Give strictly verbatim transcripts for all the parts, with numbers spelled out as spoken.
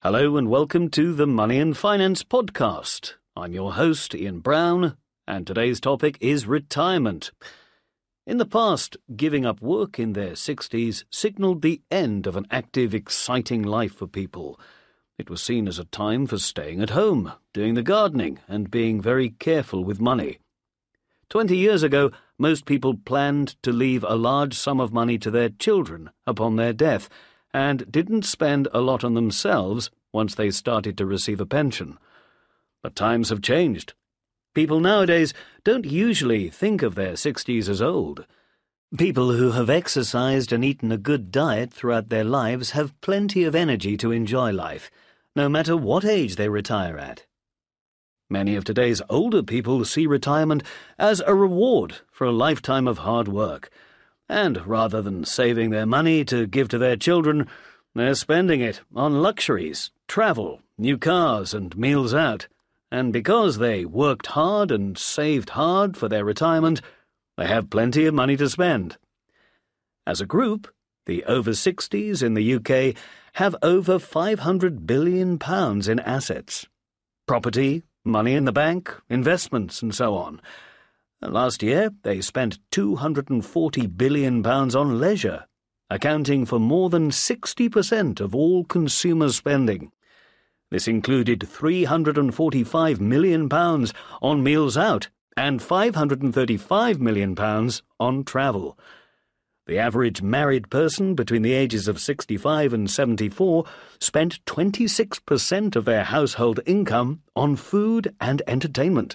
Hello and welcome to the Money and Finance Podcast. I'm your host, Ian Brown, and today's topic is retirement. In the past, giving up work in their sixties signalled the end of an active, exciting life for people. It was seen as a time for staying at home, doing the gardening, and being very careful with money. Twenty years ago, most people planned to leave a large sum of money to their children upon their death, and didn't spend a lot on themselves once they started to receive a pension. But times have changed. People nowadays don't usually think of their sixties as old. People who have exercised and eaten a good diet throughout their lives have plenty of energy to enjoy life, no matter what age they retire at. Many of today's older people see retirement as a reward for a lifetime of hard work. And rather than saving their money to give to their children, they're spending it on luxuries, travel, new cars and meals out. And because they worked hard and saved hard for their retirement, they have plenty of money to spend. As a group, the over sixties in the U K have over five hundred billion pounds in assets. Property, money in the bank, investments and so on. Last year, they spent two hundred forty billion pounds on leisure, accounting for more than sixty percent of all consumer spending. This included three hundred forty-five million pounds on meals out and five hundred thirty-five million pounds on travel. The average married person between the ages of sixty-five and seventy-four spent twenty-six percent of their household income on food and entertainment.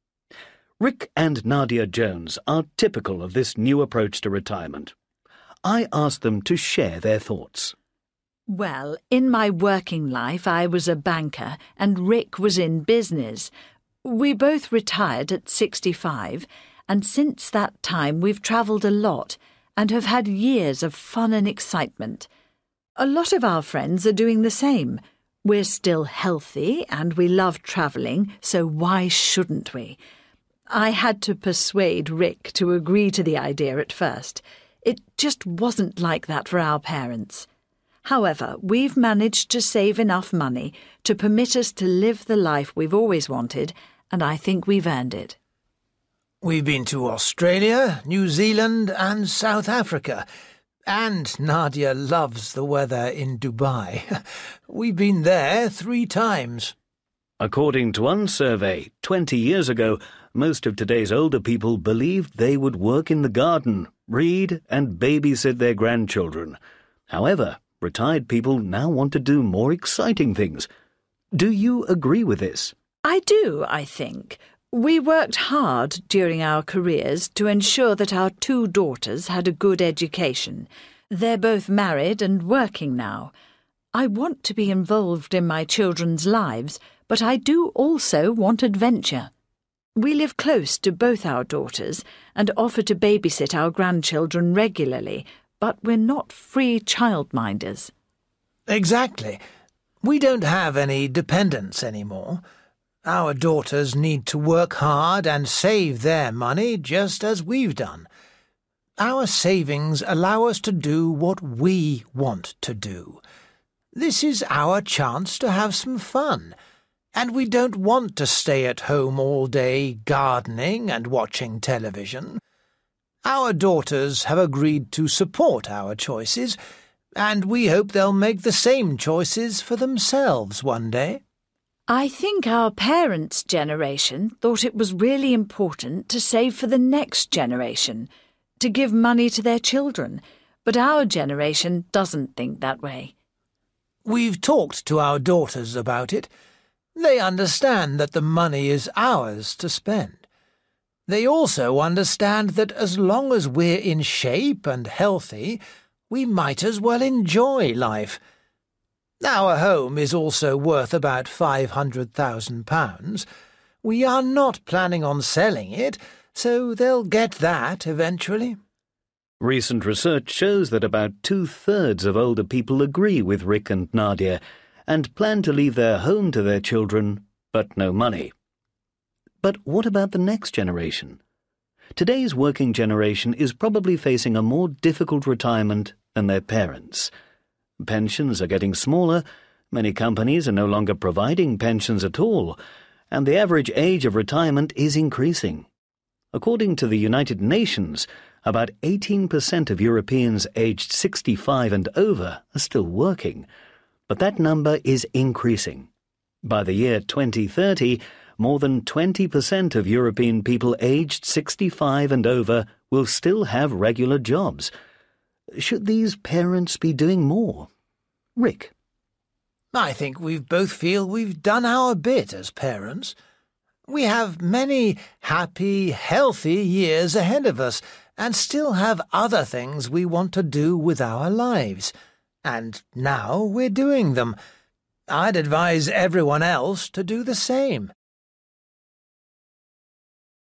Rick and Nadia Jones are typical of this new approach to retirement. I asked them to share their thoughts. Well, in my working life I was a banker and Rick was in business. We both retired at sixty-five, and since that time we've travelled a lot and have had years of fun and excitement. A lot of our friends are doing the same. We're still healthy and we love travelling, so why shouldn't we? I had to persuade Rick to agree to the idea at first. It just wasn't like that for our parents. However, we've managed to save enough money to permit us to live the life we've always wanted, and I think we've earned it. We've been to Australia, New Zealand and South Africa. And Nadia loves the weather in Dubai. We've been there three times. According to one survey, twenty years ago, most of today's older people believed they would work in the garden, read and babysit their grandchildren. However, retired people now want to do more exciting things. Do you agree with this? I do, I think. We worked hard during our careers to ensure that our two daughters had a good education. They're both married and working now. I want to be involved in my children's lives, but I do also want adventure. We live close to both our daughters and offer to babysit our grandchildren regularly, but we're not free childminders. Exactly. We don't have any dependents anymore. Our daughters need to work hard and save their money just as we've done. Our savings allow us to do what we want to do. This is our chance to have some fun. And we don't want to stay at home all day gardening and watching television. Our daughters have agreed to support our choices, and we hope they'll make the same choices for themselves one day. I think our parents' generation thought it was really important to save for the next generation, to give money to their children, but our generation doesn't think that way. We've talked to our daughters about it. They understand that the money is ours to spend. They also understand that as long as we're in shape and healthy, we might as well enjoy life. Our home is also worth about five hundred thousand pounds. We are not planning on selling it, so they'll get that eventually. Recent research shows that about two-thirds of older people agree with Rick and Nadia and plan to leave their home to their children, but no money. But what about the next generation? Today's working generation is probably facing a more difficult retirement than their parents. Pensions are getting smaller, Many companies are no longer providing pensions at all, and the average age of retirement is increasing. According to the United Nations, about eighteen percent of Europeans aged sixty-five and over are still working, but that number is increasing. By the year twenty thirty, more than twenty percent of European people aged sixty-five and over will still have regular jobs. Should these parents be doing more? Rick. I think we both feel we've done our bit as parents. We have many happy, healthy years ahead of us and still have other things we want to do with our lives. And now we're doing them. I'd advise everyone else to do the same.